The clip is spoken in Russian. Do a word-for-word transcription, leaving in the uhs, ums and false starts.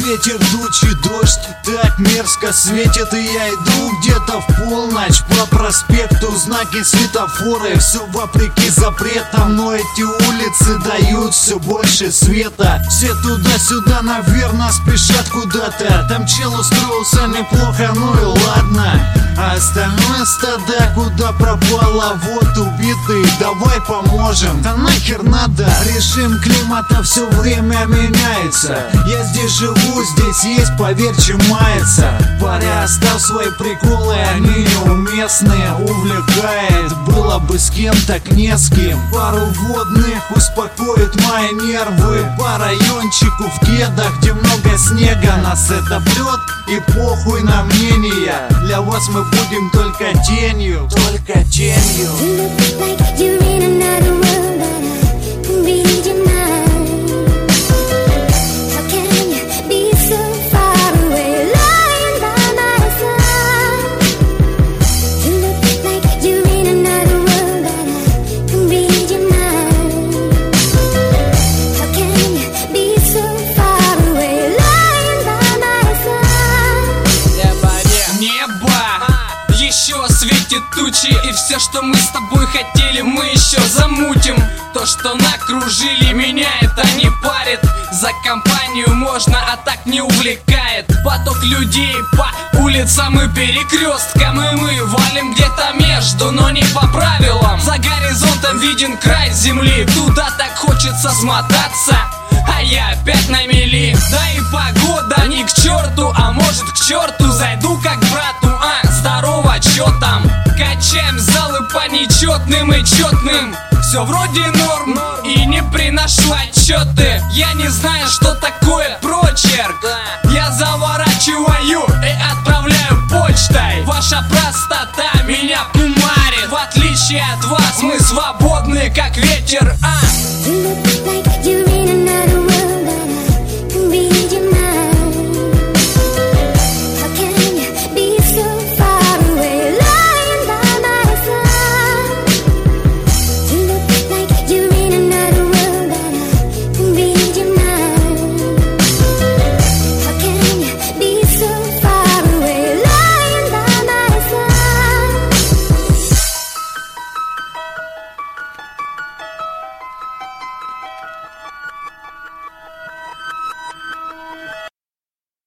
ветер, тучи, дождь так мерзко светит, и я иду где-то в полночь по проспекту. Знаки, светофоры, все вопреки запретам, но эти улицы дают все больше света. Все туда-сюда, наверное, спешат куда-то. Там чел устроился неплохо, ну и ладно. А остальное стадо куда пропало? Вот убитый, давай поможем. Да нахер надо? Режим климата все время меняется. Я здесь живу, здесь есть, поверь, чем мается. Паря, оставь свои приколы, они неуместные. Увлекает, было бы с кем, так не с кем. Пару водных успокоит мои нервы. По райончику в кедах, где много снега. Нас это прет, и похуй на мнение. Для вас мы будем только тенью, только тенью. Светит тучи, и все, что мы с тобой хотели, мы еще замутим. То, что накружили, меня это не парит. За компанию можно, а так не увлекает. Поток людей по улицам и перекресткам, и мы валим где-то между, но не по правилам. За горизонтом виден край земли, туда так хочется смотаться, а я опять на мели. Да и погода не к черту, а может к черту. Зайду как брату, а, здорово, чё там? Качаем залы по нечетным и четным. Все вроде норм, и не приношу отчеты. Я не знаю, что такое прочерк. Я заворачиваю и отправляю почтой. Ваша простота меня кумарит. В отличие от вас мы свободны, как ветер, а